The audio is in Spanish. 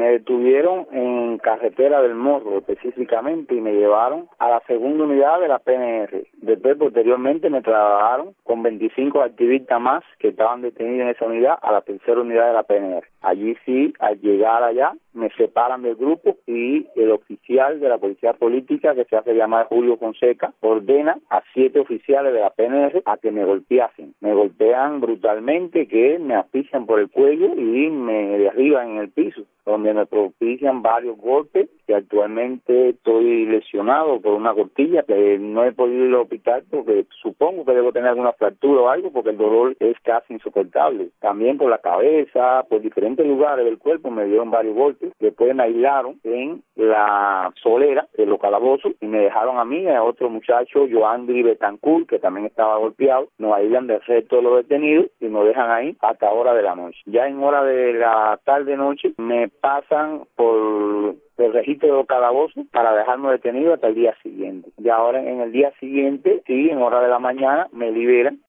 Me detuvieron en Carretera del Morro específicamente y me llevaron a la segunda unidad de la PNR. Después, posteriormente, me trasladaron con 25 activistas más que estaban detenidos en esa unidad a la tercera unidad de la PNR. Allí sí, al llegar allá, me separan del grupo y el oficial de la policía política, que se hace llamar Julio Fonseca, ordena a 7 oficiales de la PNR a que me golpeasen. Me golpean brutalmente, que me asfixian por el cuello y me derriban en el piso, donde me propician varios golpes, que actualmente estoy lesionado por una costilla, que no he podido ir al hospital porque supongo que debo tener alguna fractura o algo, porque el dolor es casi insoportable. También por la cabeza, por diferentes lugares del cuerpo me dieron varios golpes. Después me aislaron en la solera de los calabozos y me dejaron a mí y a otro muchacho, Joandri Betancourt, que también estaba golpeado. Nos aíslan del resto de los detenidos y nos dejan ahí hasta hora de la noche. Ya en hora de la tarde-noche me pasan por el registro de los calabozos para dejarme detenido hasta el día siguiente. Y ahora en el día siguiente, sí, en hora de la mañana, me liberan